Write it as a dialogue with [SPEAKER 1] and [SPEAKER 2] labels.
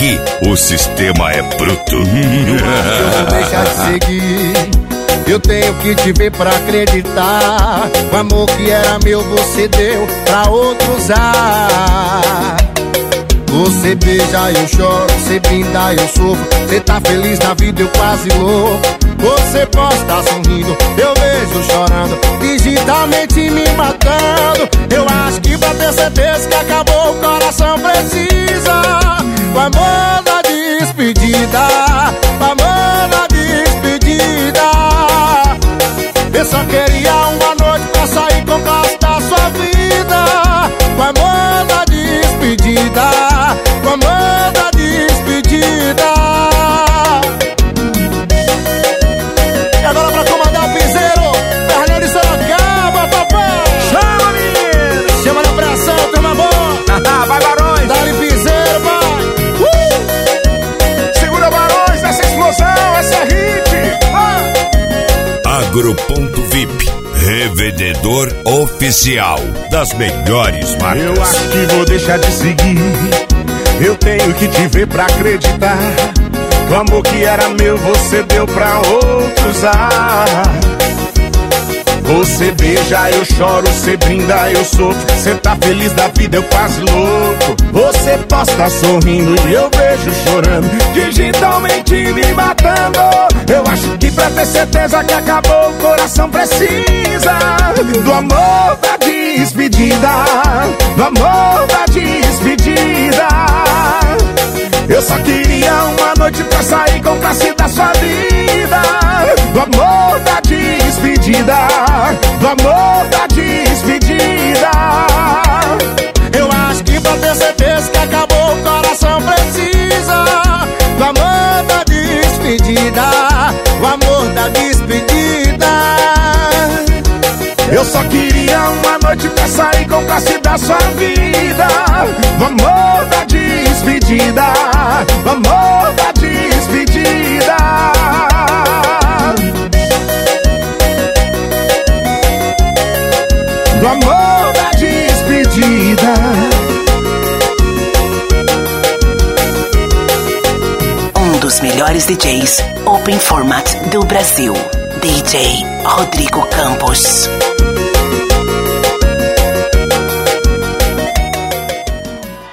[SPEAKER 1] aqui o sistema é bruto.
[SPEAKER 2] Eu vou deixar de seguir. Eu tenho que te ver pra acreditar. O amor que era meu você deu pra outro usar. Você beija, eu choro, você brinda, eu sofro. Você tá feliz na vida, eu quase louco. Você posta sorrindo, eu vejo chorando, digitalmente me matando. Eu acho que pra ter certeza que acabou, o coração precisa o amor da despedida, o amor da despedida. Eu só queria uma noite pra sair com classe da sua vida. O amor da despedida, o amor da despedida. E agora pra comandar o piseiro, Fernando de Sorocaba, papai.
[SPEAKER 3] Chama, menino!
[SPEAKER 2] Chama na pressão, turma boa.
[SPEAKER 3] Vai, Barões!
[SPEAKER 2] Dá-lhe piseiro, pai.
[SPEAKER 3] Segura, Barões, essa explosão, essa é hit!
[SPEAKER 1] Agro.vip, revendedor oficial das melhores marcas.
[SPEAKER 3] Eu acho que vou deixar de seguir. Eu tenho que te ver pra acreditar. O amor que era meu você deu pra outros usar. Você beija, eu choro, você brinda, eu sofro. Você tá feliz da vida, eu quase louco. Você posta sorrindo e eu vejo chorando, digitalmente me matando. Eu acho que pra ter certeza que acabou, o coração precisa do amor da despedida, do amor da despedida. Eu só queria uma noite pra sair com classe da sua vida. Do amor da despedida, do amor da despedida.
[SPEAKER 2] Eu acho que pra ter certeza que acabou, o coração precisa do amor da despedida, o amor da despedida.
[SPEAKER 3] Eu só queria uma noite pra sair com classe da sua vida. Do amor da despedida, do amor da despedida. Do amor da despedida.
[SPEAKER 4] Um dos melhores DJs Open Format do Brasil, DJ Rodrigo Campos.